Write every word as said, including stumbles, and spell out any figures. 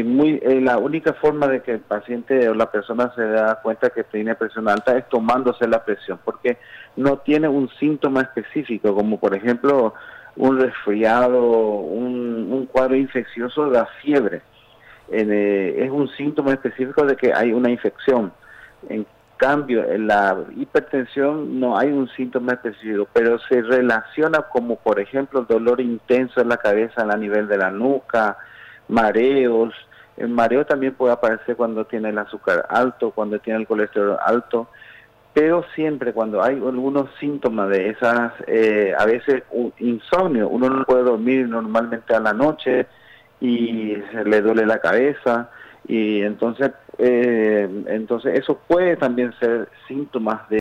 muy, eh, la única forma de que el paciente o la persona se da cuenta que tiene presión alta es tomándose la presión, porque no tiene un síntoma específico, como por ejemplo un resfriado, un, un cuadro infeccioso, da fiebre. Eh, es un síntoma específico de que hay una infección. En cambio, en la hipertensión no hay un síntoma específico, pero se relaciona como, por ejemplo, dolor intenso en la cabeza a nivel de la nuca, mareos. El mareo también puede aparecer cuando tiene el azúcar alto, cuando tiene el colesterol alto, pero siempre cuando hay algunos síntomas de esas, eh, a veces un insomnio, uno no puede dormir normalmente a la noche y se le duele la cabeza, y entonces, eh, entonces eso puede también ser síntomas de